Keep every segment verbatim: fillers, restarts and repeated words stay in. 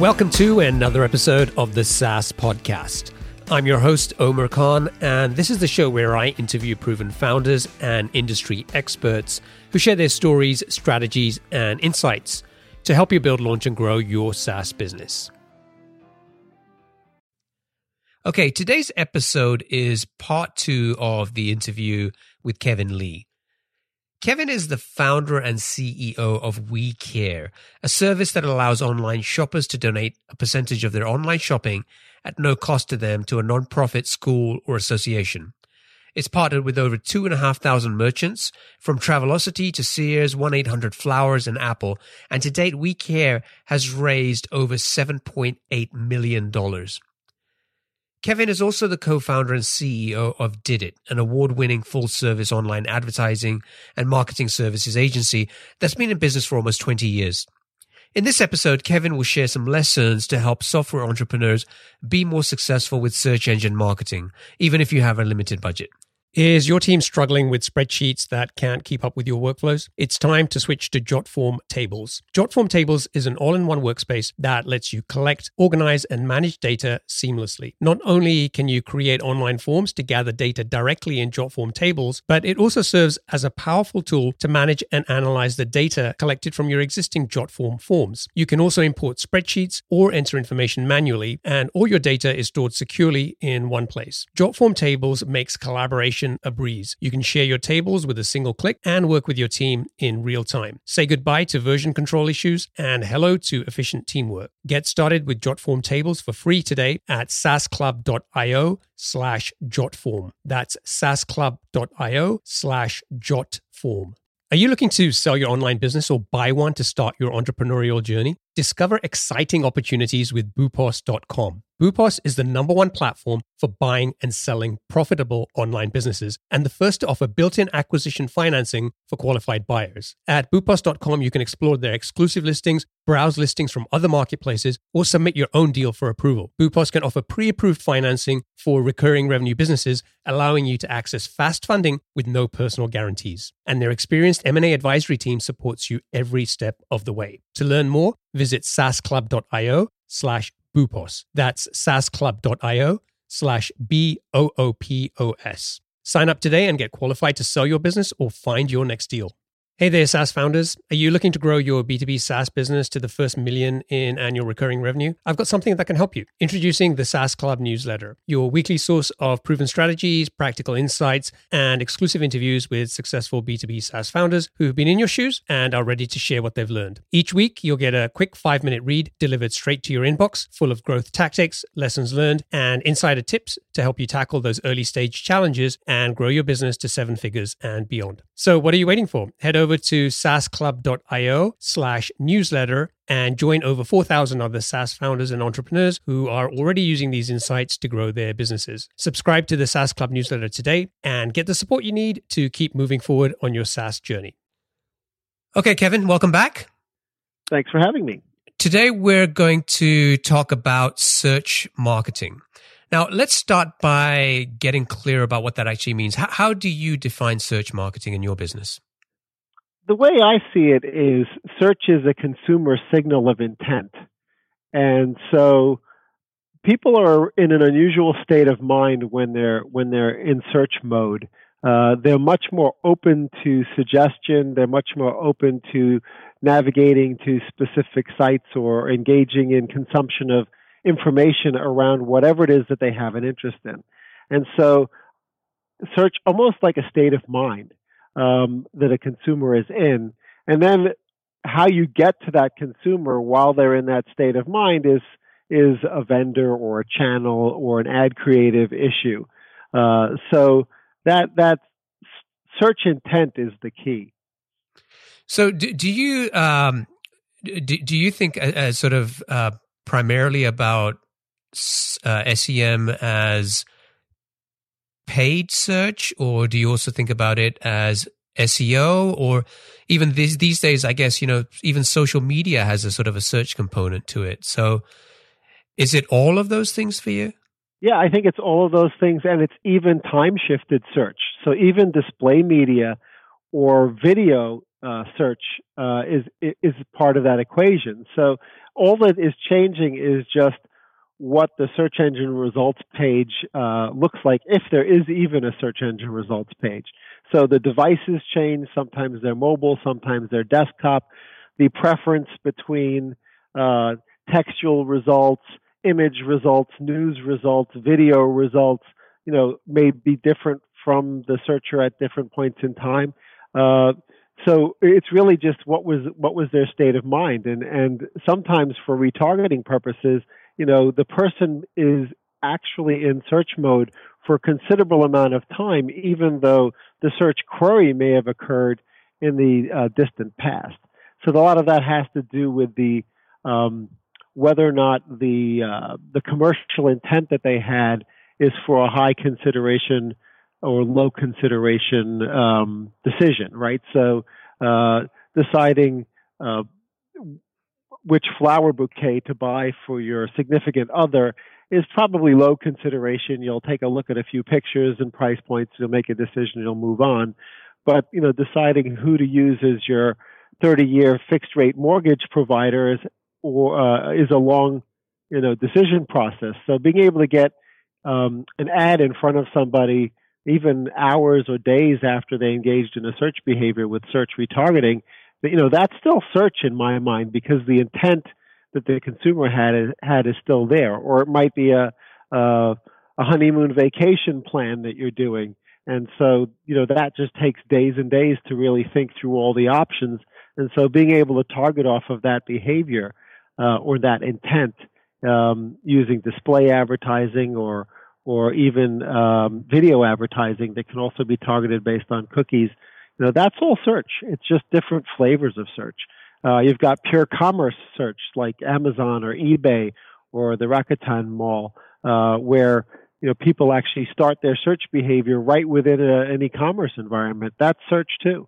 Welcome to another episode of the SaaS Podcast. I'm your host, Omar Khan, and this is the show where I interview proven founders and industry experts who share their stories, strategies, and insights to help you build, launch, and grow your SaaS business. Okay, today's episode is part two of the interview with Kevin Lee. Kevin is the founder and C E O of WeCare, a service that allows online shoppers to donate a percentage of their online shopping at no cost to them to a nonprofit school or association. It's partnered with over two and a half thousand merchants, from Travelocity to Sears, one eight hundred Flowers, and Apple. And to date, WeCare has raised over seven point eight million dollars. Kevin is also the co-founder and C E O of Did It, an award-winning full-service online advertising and marketing services agency that's been in business for almost twenty years. In this episode, Kevin will share some lessons to help software entrepreneurs be more successful with search engine marketing, even if you have a limited budget. Is your team struggling with spreadsheets that can't keep up with your workflows? It's time to switch to Jotform Tables. Jotform Tables is an all-in-one workspace that lets you collect, organize, and manage data seamlessly. Not only can you create online forms to gather data directly in Jotform Tables, but it also serves as a powerful tool to manage and analyze the data collected from your existing Jotform forms. You can also import spreadsheets or enter information manually, and all your data is stored securely in one place. Jotform Tables makes collaboration a breeze. You can share your tables with a single click and work with your team in real time. Say goodbye to version control issues and hello to efficient teamwork. Get started with Jotform Tables for free today at saasclub.io slash jotform. That's saasclub.io slash jotform. Are you looking to sell your online business or buy one to start your entrepreneurial journey? Discover exciting opportunities with boopos dot com. Boopos is the number one platform for buying and selling profitable online businesses and the first to offer built-in acquisition financing for qualified buyers. At boopos dot com, you can explore their exclusive listings, browse listings from other marketplaces, or submit your own deal for approval. Boopos can offer pre-approved financing for recurring revenue businesses, allowing you to access fast funding with no personal guarantees. And their experienced M and A advisory team supports you every step of the way. To learn more, visit saasclub.io slash boopos. That's saasclub.io slash B O O P O S. Sign up today and get qualified to sell your business or find your next deal. Hey there, SaaS founders. Are you looking to grow your B two B SaaS business to the first million in annual recurring revenue? I've got something that can help you. Introducing the SaaS Club newsletter, your weekly source of proven strategies, practical insights, and exclusive interviews with successful B two B SaaS founders who've been in your shoes and are ready to share what they've learned. Each week, you'll get a quick five-minute read delivered straight to your inbox, full of growth tactics, lessons learned, and insider tips to help you tackle those early-stage challenges and grow your business to seven figures and beyond. So what are you waiting for? Head over to saasclub.io slash newsletter and join over four thousand other SaaS founders and entrepreneurs who are already using these insights to grow their businesses. Subscribe to the SaaS Club newsletter today and get the support you need to keep moving forward on your SaaS journey. Okay, Kevin, welcome back. Thanks for having me. Today, we're going to talk about search marketing. Now, let's start by getting clear about what that actually means. How, how do you define search marketing in your business? The way I see it is search is a consumer signal of intent. And so people are in an unusual state of mind when they're when they're in search mode. Uh, they're much more open to suggestion. They're much more open to navigating to specific sites or engaging in consumption of information around whatever it is that they have an interest in. And so search almost like a state of mind um, that a consumer is in. And then how you get to that consumer while they're in that state of mind is is a vendor or a channel or an ad creative issue. Uh, so that that search intent is the key. So do, do you um, do, do you think as sort of uh, primarily about uh, S E M as paid search, or do you also think about it as S E O, or even these these days, I guess, you know, even social media has a sort of a search component to it. So is it all of those things for you? Yeah, I think it's all of those things, and it's even time-shifted search. So even display media or video uh, search uh, is is part of that equation. So all that is changing is just what the search engine results page uh, looks like, if there is even a search engine results page. So the devices change. Sometimes they're mobile, sometimes they're desktop. The preference between uh, textual results, image results, news results, video results, you know, may be different from the searcher at different points in time. Uh, so it's really just what was what was their state of mind, and and sometimes for retargeting purposes, you know, the person is actually in search mode for a considerable amount of time, even though the search query may have occurred in the uh, distant past. So a lot of that has to do with the um, whether or not the uh, the commercial intent that they had is for a high consideration or low consideration um, decision, right? So uh, deciding uh, which flower bouquet to buy for your significant other is probably low consideration. You'll take a look at a few pictures and price points. You'll make a decision. You'll move on. But you know, deciding who to use as your thirty-year fixed-rate mortgage provider is, or uh, is a long, you know, decision process. So being able to get um, an ad in front of somebody, even hours or days after they engaged in a search behavior with search retargeting, you know, that's still search in my mind, because the intent that the consumer had is, had is still there. Or it might be a, a a honeymoon vacation plan that you're doing, and so you know that just takes days and days to really think through all the options. And so being able to target off of that behavior uh, or that intent um, using display advertising or or even um, video advertising that can also be targeted based on cookies, you know, that's all search. It's just different flavors of search. Uh, you've got pure commerce search like Amazon or eBay or the Rakuten Mall, uh, where you know people actually start their search behavior right within a, an e-commerce environment. That's search too.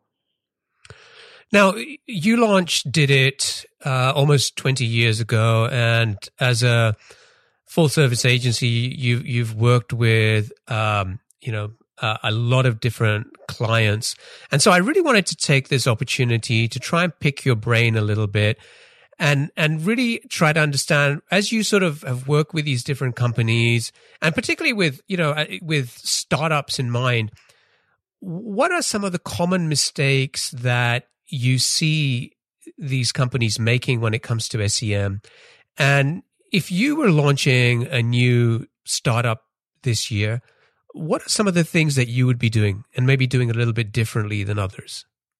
Now, you launched Did It uh, almost twenty years ago, and as a full-service agency, you, you've worked with um, you know uh, a lot of different clients, and so I really wanted to take this opportunity to try and pick your brain a little bit, and and really try to understand, as you sort of have worked with these different companies, and particularly with you know with startups in mind, what are some of the common mistakes that you see these companies making when it comes to S E M? And if you were launching a new startup this year, what are some of the things that you would be doing and maybe doing a little bit differently than others?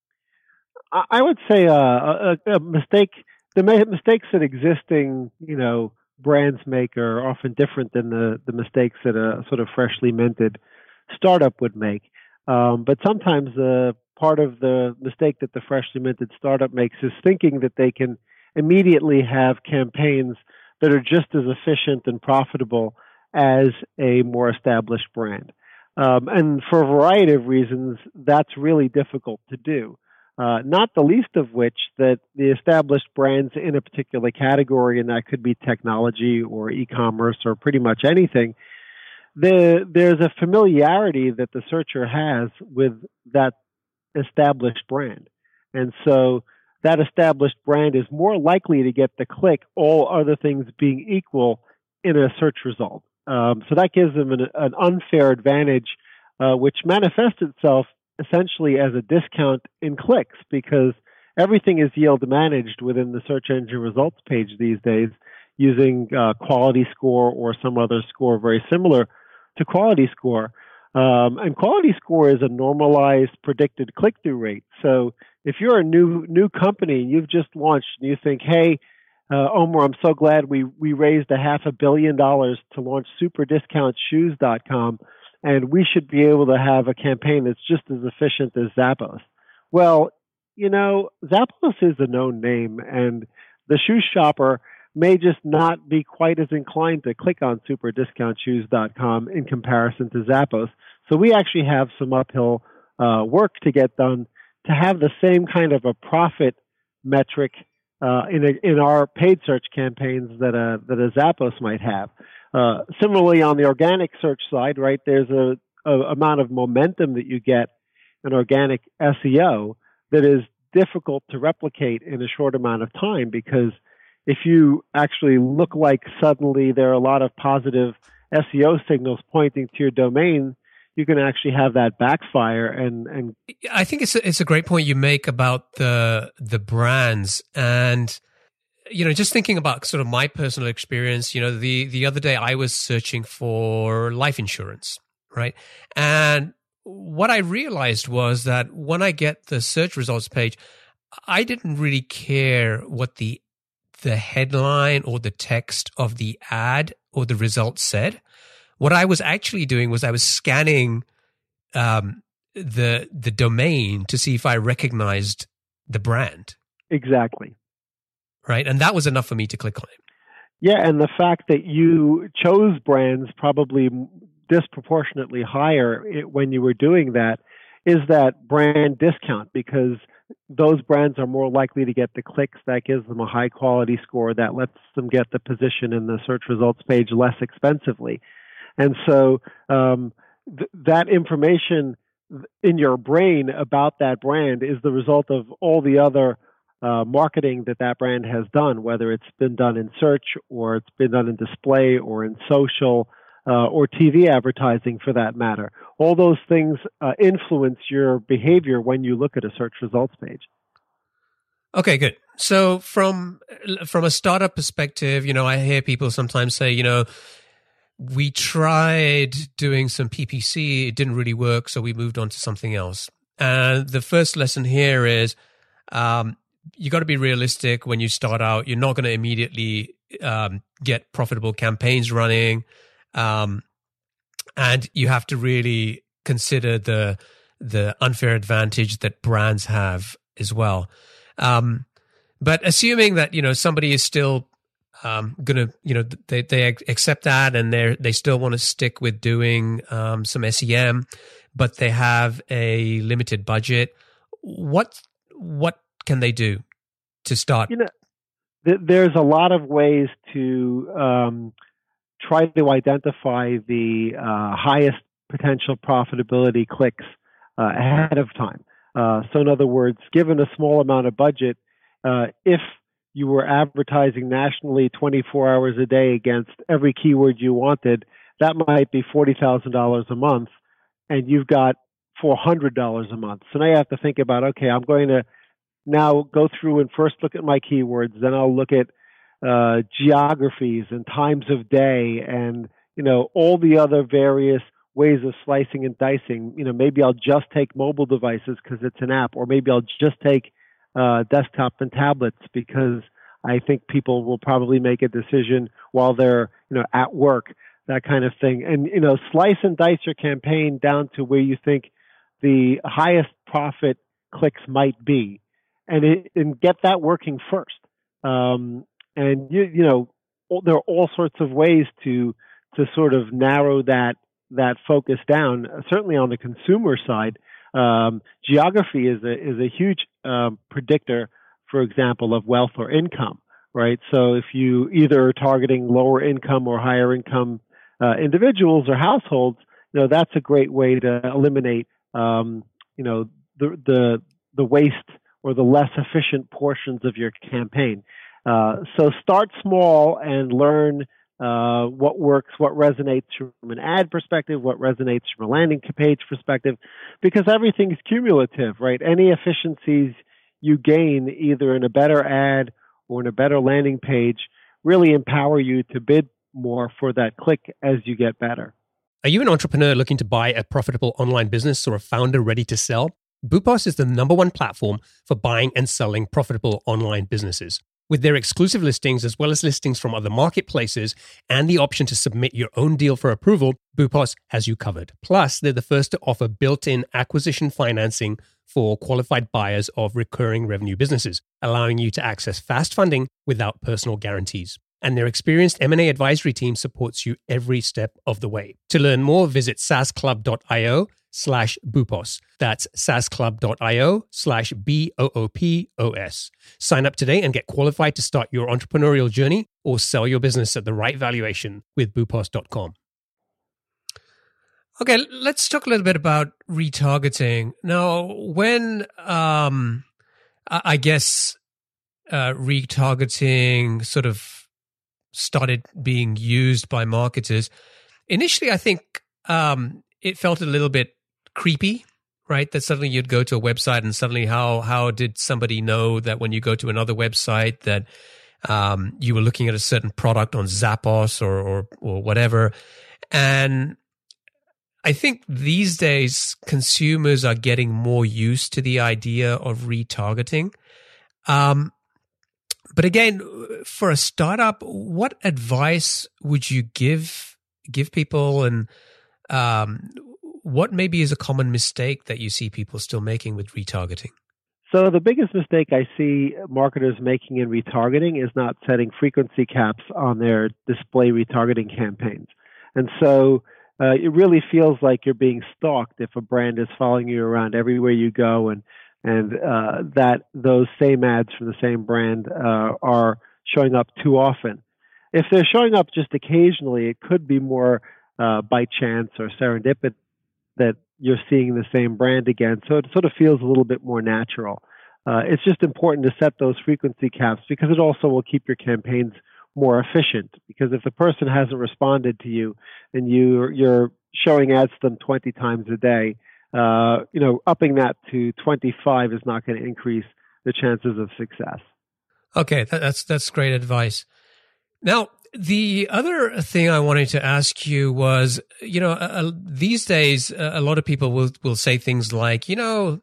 I would say uh, a, a mistake, the mistakes that existing, you know, brands make are often different than the, the mistakes that a sort of freshly minted startup would make. Um, but sometimes the uh, part of the mistake that the freshly minted startup makes is thinking that they can immediately have campaigns that are just as efficient and profitable as a more established brand. Um, and for a variety of reasons, that's really difficult to do. Uh, not the least of which that the established brands in a particular category, and that could be technology or e-commerce or pretty much anything, the, there's a familiarity that the searcher has with that established brand. And so that established brand is more likely to get the click, all other things being equal, in a search result. Um, so that gives them an, an unfair advantage, uh, which manifests itself essentially as a discount in clicks, because everything is yield managed within the search engine results page these days using uh, quality score or some other score very similar to quality score. Um, and quality score is a normalized predicted click-through rate. So if you're a new new company and you've just launched and you think, hey, uh, Omer, I'm so glad we, we raised a half a billion dollars to launch super discount shoes dot com, and we should be able to have a campaign that's just as efficient as Zappos. Well, you know, Zappos is a known name, and the shoe shopper may just not be quite as inclined to click on super discount shoes dot com in comparison to Zappos. So we actually have some uphill uh, work to get done to have the same kind of a profit metric uh, in a, in our paid search campaigns that a that a Zappos might have. Uh, similarly, on the organic search side, right, there's a, a amount of momentum that you get in organic S E O that is difficult to replicate in a short amount of time, because if you actually look like suddenly there are a lot of positive S E O signals pointing to your domain, you can actually have that backfire. And, and I think it's a, it's a great point you make about the the brands. And, you know, just thinking about sort of my personal experience, you know, the, the other day I was searching for life insurance, right? And what I realized was that when I get the search results page, I didn't really care what the the headline or the text of the ad or the results said. What I was actually doing was I was scanning um, the the domain to see if I recognized the brand. Exactly. Right. And that was enough for me to click on it. Yeah. And the fact that you chose brands probably disproportionately higher when you were doing that is that brand discount, because those brands are more likely to get the clicks. That gives them a high quality score that lets them get the position in the search results page less expensively. And so um, th- that information in your brain about that brand is the result of all the other uh, marketing that that brand has done, whether it's been done in search or it's been done in display or in social uh, or T V advertising for that matter. All those things uh, influence your behavior when you look at a search results page. Okay, good. So from from a startup perspective, you know, I hear people sometimes say, you know, we tried doing some P P C, it didn't really work, so we moved on to something else. And the first lesson here is um, you got to be realistic when you start out. You're not going to immediately um, get profitable campaigns running. Um, and you have to really consider the the unfair advantage that brands have as well. Um, but assuming that, you know, somebody is still um, going to, you know, they, they accept that and they they still want to stick with doing um, some S E M, but they have a limited budget, what what can they do to start? You know, th- there's a lot of ways to um, try to identify the uh, highest potential profitability clicks uh, ahead of time. Uh, so in other words, given a small amount of budget, uh, if you were advertising nationally twenty-four hours a day against every keyword you wanted, that might be forty thousand dollars a month, and you've got four hundred dollars a month. So now you have to think about, okay, I'm going to now go through and first look at my keywords, then I'll look at uh, geographies and times of day and, you know, all the other various ways of slicing and dicing. You know, maybe I'll just take mobile devices because it's an app, or maybe I'll just take uh, desktop and tablets because I think people will probably make a decision while they're, you know, at work, that kind of thing. And, you know, slice and dice your campaign down to where you think the highest profit clicks might be, and, it, and get that working first. Um, and, you, you know, there are all sorts of ways to to sort of narrow that that focus down. Certainly on the consumer side, um, geography is a is a huge um, predictor, for example, of wealth or income, right? So if you either are targeting lower income or higher income uh, individuals or households, you know, that's a great way to eliminate, um, you know, the the the waste or the less efficient portions of your campaign. Uh, so start small and learn uh, what works, what resonates from an ad perspective, what resonates from a landing page perspective, because everything is cumulative, right? Any efficiencies you gain either in a better ad or in a better landing page really empower you to bid more for that click as you get better. Are you an entrepreneur looking to buy a profitable online business or a founder ready to sell? Boopos is the number one platform for buying and selling profitable online businesses. With their exclusive listings, as well as listings from other marketplaces, and the option to submit your own deal for approval, Boopos has you covered. Plus, they're the first to offer built-in acquisition financing for qualified buyers of recurring revenue businesses, allowing you to access fast funding without personal guarantees. And their experienced M and A advisory team supports you every step of the way. To learn more, visit saasclub.io slash Boopos. That's saasclub.io slash B O O P O S. Sign up today and get qualified to start your entrepreneurial journey or sell your business at the right valuation with boopos dot com. Okay, let's talk a little bit about retargeting. Now, when um, I I guess uh, retargeting sort of started being used by marketers. Initially, I think um, it felt a little bit creepy, right? That suddenly you'd go to a website and suddenly how how did somebody know that when you go to another website that um, you were looking at a certain product on Zappos or, or or whatever. And I think these days consumers are getting more used to the idea of retargeting. Um, but again, for a startup, what advice would you give give people, and um, what maybe is a common mistake that you see people still making with retargeting? So the biggest mistake I see marketers making in retargeting is not setting frequency caps on their display retargeting campaigns. And so uh, it really feels like you're being stalked if a brand is following you around everywhere you go, and and uh, that those same ads from the same brand uh, are showing up too often. If they're showing up just occasionally, it could be more uh, by chance or serendipity that you're seeing the same brand again. So it sort of feels a little bit more natural. Uh, it's just important to set those frequency caps because it also will keep your campaigns more efficient. Because if the person hasn't responded to you and you, you're showing ads to them twenty times a day, uh, you know, upping that to twenty-five is not going to increase the chances of success. Okay, that, that's that's great advice. Now, the other thing I wanted to ask you was, you know, uh, these days, uh, a lot of people will, will say things like, you know,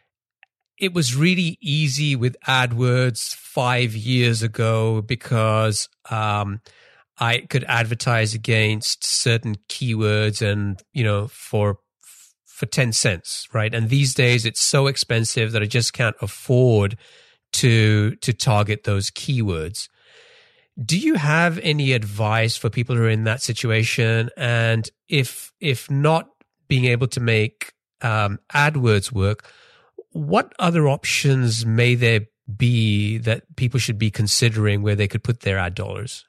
it was really easy with AdWords five years ago because um, I could advertise against certain keywords and, you know, for for ten cents, right? And these days it's so expensive that I just can't afford to to target those keywords. Do you have any advice for people who are in that situation? And if if not being able to make um, AdWords work, what other options may there be that people should be considering where they could put their ad dollars?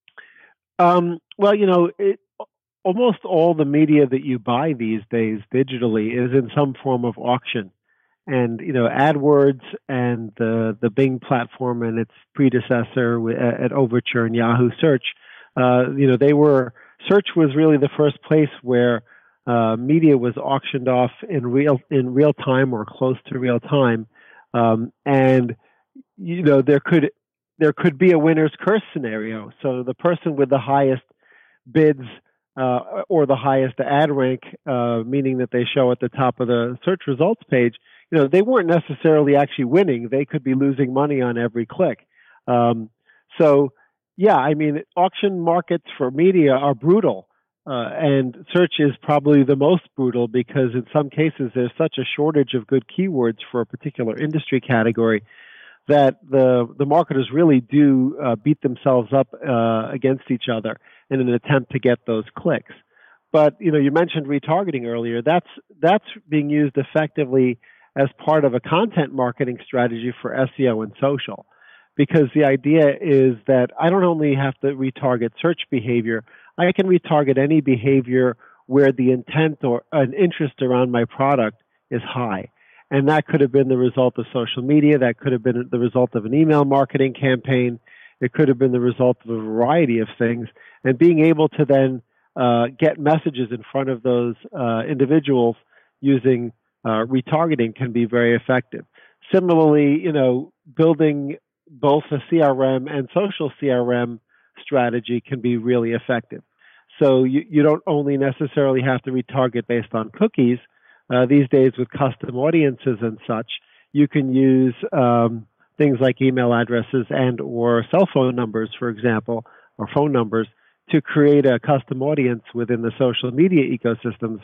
Um, well, you know, it, almost all the media that you buy these days digitally is in some form of auction. And, you know, AdWords and the, the Bing platform and its predecessor at Overture and Yahoo Search, uh, you know, they were, search was really the first place where uh, media was auctioned off in real, in real time or close to real time. Um, and, you know, there could, there could be a winner's curse scenario. So the person with the highest bids uh, or the highest ad rank, uh, meaning that they show at the top of the search results page, you know, they weren't necessarily actually winning. They could be losing money on every click. Um, so, yeah, I mean, auction markets for media are brutal. Uh, and search is probably the most brutal because in some cases there's such a shortage of good keywords for a particular industry category that the the marketers really do uh, beat themselves up uh, against each other in an attempt to get those clicks. But, you know, you mentioned retargeting earlier. That's that's being used effectively as part of a content marketing strategy for S E O and social. Because the idea is that I don't only have to retarget search behavior, I can retarget any behavior where the intent or an interest around my product is high. And that could have been the result of social media. That could have been the result of an email marketing campaign. It could have been the result of a variety of things. And being able to then uh, get messages in front of those uh, individuals using uh, retargeting can be very effective. Similarly, you know, building both a C R M and social C R M strategy can be really effective. So you, you don't only necessarily have to retarget based on cookies. Uh, these days with custom audiences and such, you can use um, things like email addresses and or cell phone numbers, for example, or phone numbers to create a custom audience within the social media ecosystems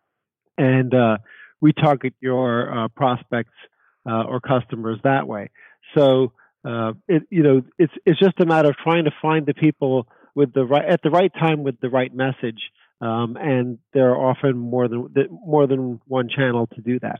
and uh, retarget your uh, prospects uh, or customers that way. So uh, it, you know, it's it's just a matter of trying to find the people with the right at the right time with the right message. Um, and there are often more than more than one channel to do that.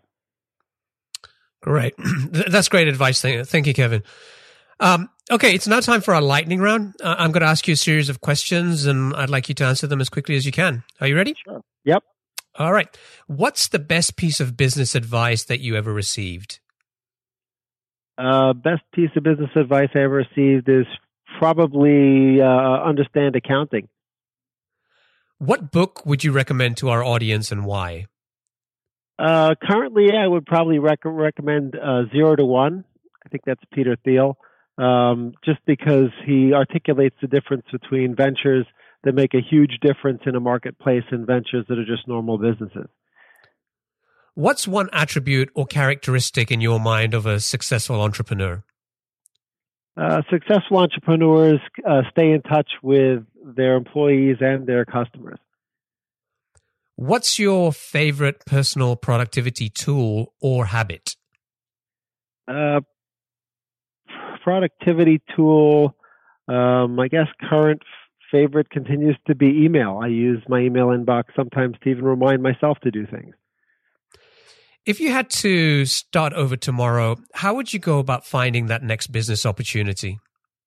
Great. That's great advice. Thank you, Kevin. Um, okay, it's now time for our lightning round. Uh, I'm going to ask you a series of questions, and I'd like you to answer them as quickly as you can. Are you ready? Sure. Yep. All right. What's the best piece of business advice that you ever received? Uh, best piece of business advice I ever received is probably uh, understand accounting. What book would you recommend to our audience and why? Uh, currently, I would probably rec- recommend uh, Zero to One. I think that's Peter Thiel, um, just because he articulates the difference between ventures that make a huge difference in a marketplace and ventures that are just normal businesses. What's one attribute or characteristic in your mind of a successful entrepreneur? Uh, successful entrepreneurs uh, stay in touch with their employees and their customers. What's your favorite personal productivity tool or habit? Uh, productivity tool, um, I guess current f- favorite continues to be email. I use my email inbox sometimes to even remind myself to do things. If you had to start over tomorrow, how would you go about finding that next business opportunity?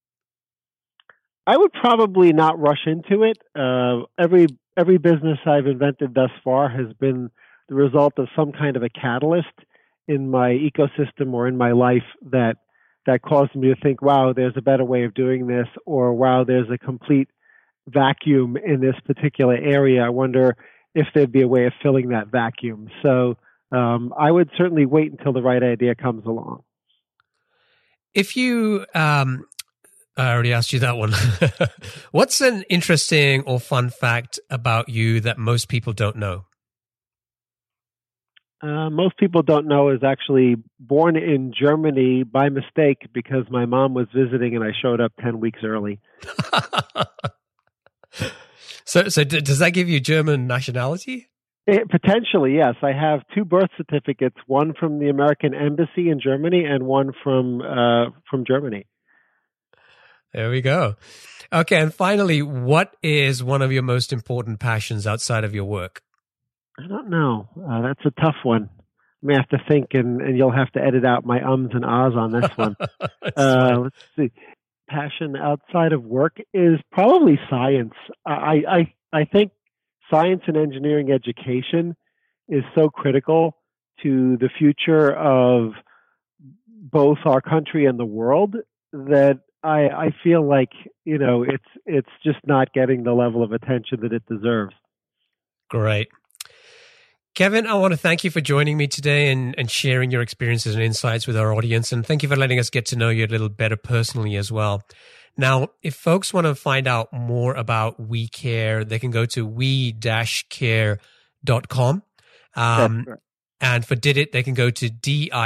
I would probably not rush into it. Uh, every every business I've invented thus far has been the result of some kind of a catalyst in my ecosystem or in my life that that caused me to think, wow, there's a better way of doing this, or wow, there's a complete vacuum in this particular area. I wonder if there'd be a way of filling that vacuum. So um, I would certainly wait until the right idea comes along. If you, um, I already asked you that one. What's an interesting or fun fact about you that most people don't know? Uh, most people don't know is actually born in Germany by mistake because my mom was visiting and I showed up ten weeks early. so, so d- does that give you German nationality? It, potentially, yes. I have two birth certificates, one from the American Embassy in Germany and one from uh, from Germany. There we go. Okay, and finally, what is one of your most important passions outside of your work? I don't know. Uh, that's a tough one. I may have to think, and, and you'll have to edit out my ums and ahs on this one. uh, let's see. Passion outside of work is probably science. I, I I think science and engineering education is so critical to the future of both our country and the world that I, I feel like, you know, it's it's just not getting the level of attention that it deserves. Great. Kevin, I want to thank you for joining me today and, and sharing your experiences and insights with our audience. And thank you for letting us get to know you a little better personally as well. Now, if folks want to find out more about We Care, they can go to we dash care dot com. Um, right. And for Did It, they can go to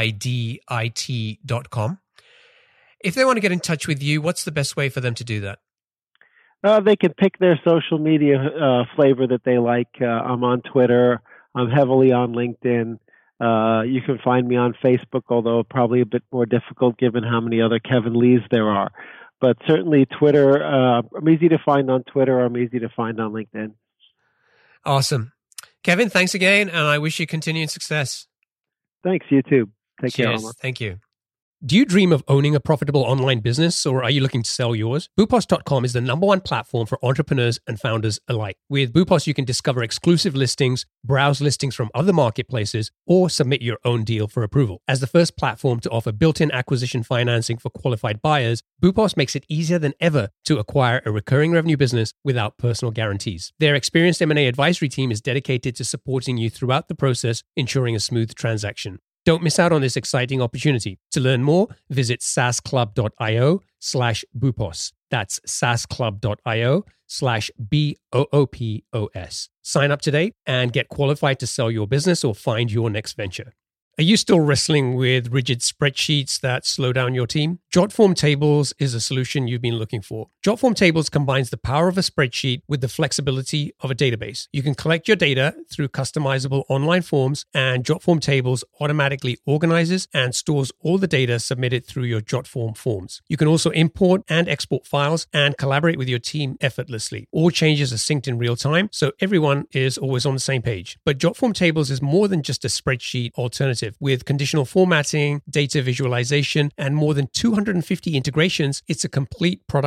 didit dot com. If they want to get in touch with you, what's the best way for them to do that? Uh, they can pick their social media uh, flavor that they like. Uh, I'm on Twitter. I'm heavily on LinkedIn. Uh, you can find me on Facebook, although probably a bit more difficult given how many other Kevin Lees there are. But certainly Twitter, uh, I'm easy to find on Twitter. I'm easy to find on LinkedIn. Awesome. Kevin, thanks again, and I wish you continued success. Thanks, you too. Take Cheers. care, Omar. Thank you. Do you dream of owning a profitable online business, or are you looking to sell yours? Boopos dot com is the number one platform for entrepreneurs and founders alike. With Boopos, you can discover exclusive listings, browse listings from other marketplaces, or submit your own deal for approval. As the first platform to offer built-in acquisition financing for qualified buyers, Boopos makes it easier than ever to acquire a recurring revenue business without personal guarees. Their experienced M and A advisory team is dedicated to supporting you throughout the process, ensuring a smooth transaction. Don't miss out on this exciting opportunity. To learn more, visit saasclub.io slash Boopos. That's saasclub.io slash B O O P O S. Sign up today and get qualified to sell your business or find your next venture. Are you still wrestling with rigid spreadsheets that slow down your team? Jotform Tables is a solution you've been looking for. Jotform Tables combines the power of a spreadsheet with the flexibility of a database. You can collect your data through customizable online forms, and Jotform Tables automatically organizes and stores all the data submitted through your Jotform forms. You can also import and export files and collaborate with your team effortlessly. All changes are synced in real time, so everyone is always on the same page. But Jotform Tables is more than just a spreadsheet alternative. With conditional formatting, data visualization, and more than two hundred fifty integrations, it's a complete productivity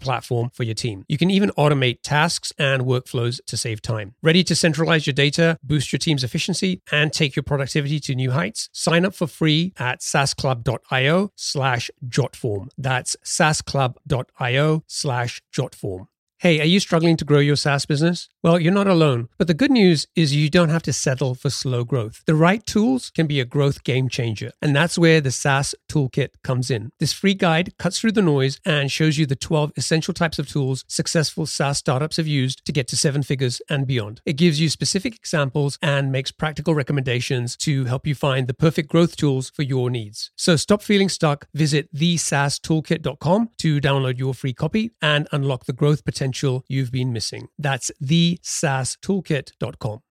platform for your team. You can even automate tasks and workflows to save time. Ready to centralize your data, boost your team's efficiency, and take your productivity to new heights? Sign up for free at saasclub.io slash jotform. That's saasclub.io slash jotform. Hey, are you struggling to grow your SaaS business? Well, you're not alone. But the good news is you don't have to settle for slow growth. The right tools can be a growth game changer. And that's where the SaaS Toolkit comes in. This free guide cuts through the noise and shows you the twelve essential types of tools successful SaaS startups have used to get to seven figures and beyond. It gives you specific examples and makes practical recommendations to help you find the perfect growth tools for your needs. So stop feeling stuck. Visit the saas toolkit dot com to download your free copy and unlock the growth potential you've been missing. That's the saas toolkit dot com.